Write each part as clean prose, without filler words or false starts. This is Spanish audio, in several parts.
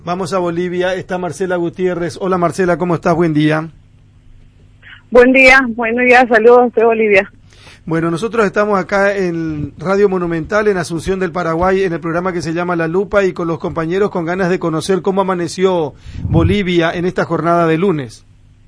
Vamos a Bolivia, está Marcela Gutiérrez. Hola Marcela, ¿cómo estás? Buen día. Buen día, buenos días, saludos de Bolivia. Bueno, nosotros estamos acá en Radio Monumental, en Asunción del Paraguay, en el programa que se llama La Lupa, y con los compañeros con ganas de conocer cómo amaneció Bolivia en esta jornada de lunes.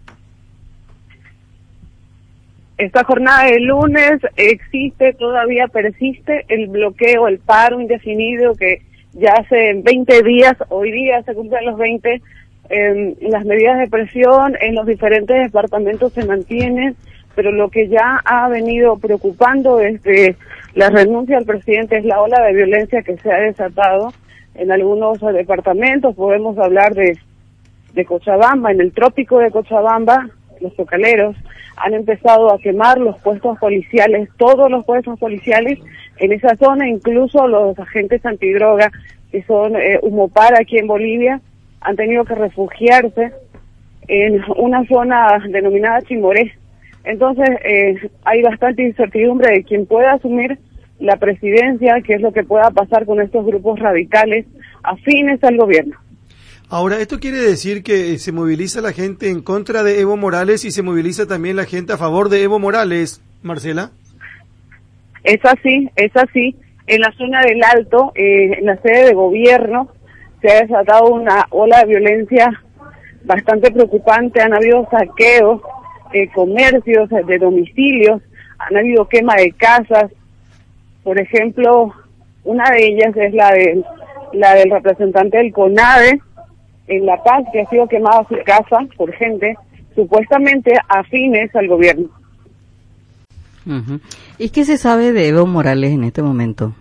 Esta jornada de lunes todavía persiste el bloqueo, el paro indefinido que ya hace 20 días, hoy día se cumplen los 20, las medidas de presión en los diferentes departamentos se mantienen, pero lo que ya ha venido preocupando desde la renuncia del presidente es la ola de violencia que se ha desatado en algunos departamentos. Podemos hablar de Cochabamba, en el trópico de Cochabamba, los cocaleros han empezado a quemar los puestos policiales, todos los puestos policiales en esa zona, incluso los agentes antidroga, que son Humopar aquí en Bolivia, han tenido que refugiarse en una zona denominada Chimoré. Entonces, hay bastante incertidumbre de quién pueda asumir la presidencia, qué es lo que pueda pasar con estos grupos radicales afines al gobierno. Ahora, ¿esto quiere decir que se moviliza la gente en contra de Evo Morales y se moviliza también la gente a favor de Evo Morales, Marcela? Es así. En la zona del Alto, en la sede de gobierno, se ha desatado una ola de violencia bastante preocupante. Han habido saqueos, comercios, de domicilios, han habido quema de casas. Por ejemplo, una de ellas es la del representante del CONADE en La Paz, que ha sido quemada su casa por gente supuestamente afines al gobierno. Uh-huh. ¿Y qué se sabe de Evo Morales en este momento?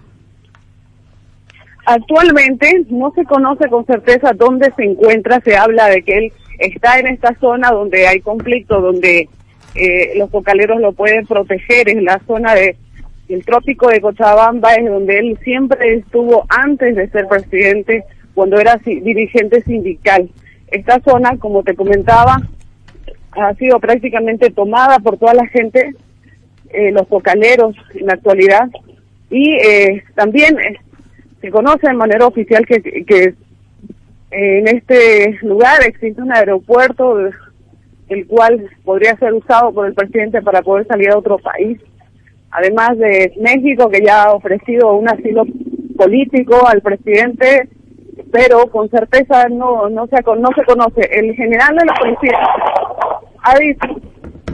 Actualmente no se conoce con certeza dónde se encuentra. Se habla de que él está en esta zona donde hay conflicto, donde los cocaleros lo pueden proteger. En la zona del trópico de Cochabamba es donde él siempre estuvo antes de ser presidente, cuando era dirigente sindical. Esta zona, como te comentaba, ha sido prácticamente tomada por toda la gente, los cocaleros en la actualidad, y también se conoce de manera oficial que en este lugar existe un aeropuerto, el cual podría ser usado por el presidente para poder salir a otro país, además de México, que ya ha ofrecido un asilo político al presidente, pero con certeza no se conoce. El general de la policía ha dicho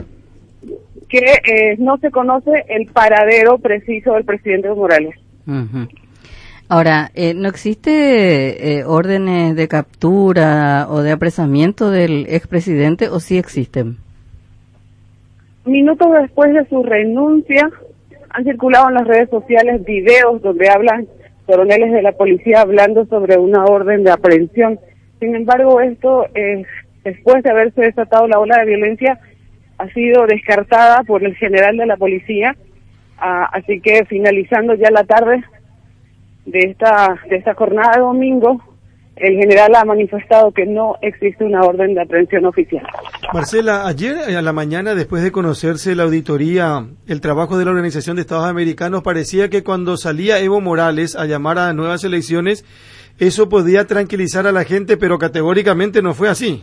que no se conoce el paradero preciso del presidente Evo Morales. Uh-huh. Ahora, ¿no existe órdenes de captura o de apresamiento del expresidente, o sí existen? Minutos después de su renuncia, han circulado en las redes sociales videos donde hablan coroneles de la policía hablando sobre una orden de aprehensión. Sin embargo, esto, después de haberse desatado la ola de violencia, ha sido descartada por el general de la policía, así que finalizando ya la tarde de esta jornada de domingo, el general ha manifestado que no existe una orden de aprehensión oficial. Marcela, ayer a la mañana, después de conocerse la auditoría, el trabajo de la Organización de Estados Americanos, parecía que cuando salía Evo Morales a llamar a nuevas elecciones, eso podía tranquilizar a la gente, pero categóricamente no fue así.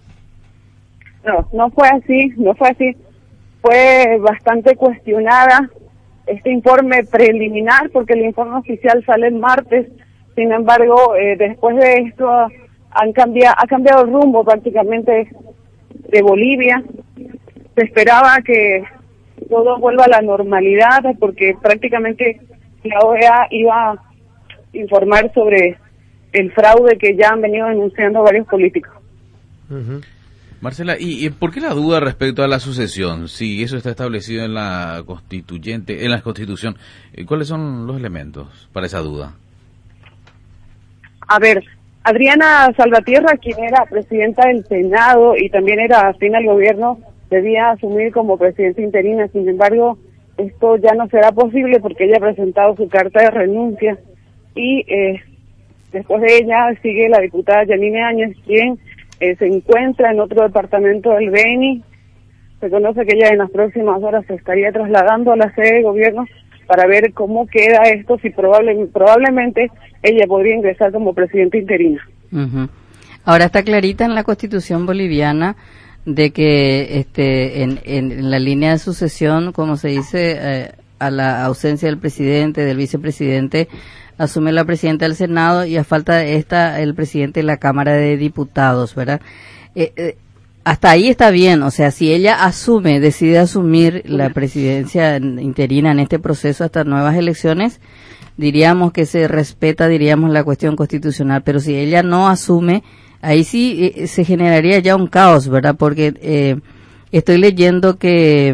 No fue así. Fue bastante cuestionada este informe preliminar, porque el informe oficial sale el martes. Sin embargo, después de esto ha cambiado el rumbo prácticamente de Bolivia. Se esperaba que todo vuelva a la normalidad, porque prácticamente la OEA iba a informar sobre el fraude que ya han venido denunciando varios políticos. Uh-huh. Marcela, ¿y por qué la duda respecto a la sucesión? Si eso está establecido en la Constitución, ¿cuáles son los elementos para esa duda? A ver, Adriana Salvatierra, quien era presidenta del Senado y también era afín al gobierno, debía asumir como presidenta interina. Sin embargo, esto ya no será posible porque ella ha presentado su carta de renuncia y después de ella sigue la diputada Yanine Áñez, quien se encuentra en otro departamento del Beni. Se conoce que ella en las próximas horas se estaría trasladando a la sede de gobierno para ver cómo queda esto, si probablemente ella podría ingresar como presidenta interina. Uh-huh. Ahora está clarita en la Constitución boliviana de que en la línea de sucesión, como se dice, a la ausencia del presidente, del vicepresidente, asume la presidenta del Senado y a falta de esta, el presidente de la Cámara de Diputados, ¿verdad? Hasta ahí está bien, o sea, si ella decide asumir la presidencia interina en este proceso hasta nuevas elecciones, diríamos que se respeta, diríamos, la cuestión constitucional, pero si ella no asume, ahí sí se generaría ya un caos, ¿verdad? Porque estoy leyendo que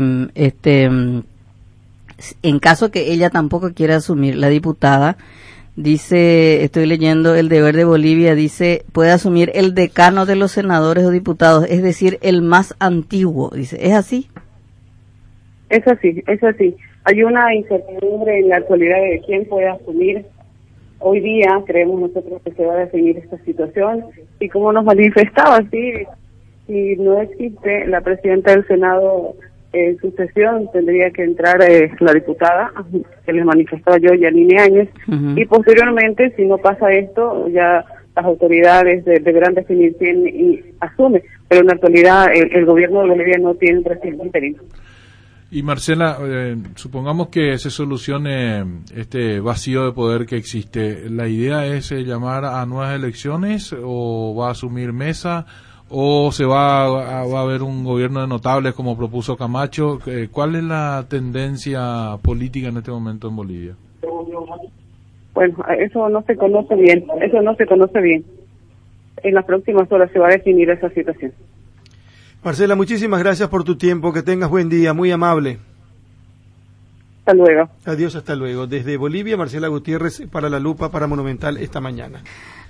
en caso que ella tampoco quiera asumir, la diputada, dice, estoy leyendo El Deber de Bolivia, dice, puede asumir el decano de los senadores o diputados, es decir, el más antiguo, dice, ¿es así? Es así, es así. Hay una incertidumbre en la actualidad de quién puede asumir. Hoy día creemos nosotros que se va a definir esta situación y como nos manifestaba, si no existe la presidenta del Senado en sucesión, tendría que entrar la diputada, que les manifestaba yo, Yanine Áñez, y posteriormente, si no pasa esto, ya las autoridades deberán definir quién asume, pero en la actualidad el gobierno de Bolivia no tiene un presidente interino. Y Marcela, supongamos que se solucione este vacío de poder que existe. ¿La idea es llamar a nuevas elecciones o va a asumir Mesa o se va a haber un gobierno de notables como propuso Camacho? ¿Cuál es la tendencia política en este momento en Bolivia? Bueno, eso no se conoce bien, En las próximas horas se va a definir esa situación. Marcela, muchísimas gracias por tu tiempo, que tengas buen día, muy amable. Hasta luego. Adiós, hasta luego. Desde Bolivia, Marcela Gutiérrez para La Lupa, para Monumental, esta mañana.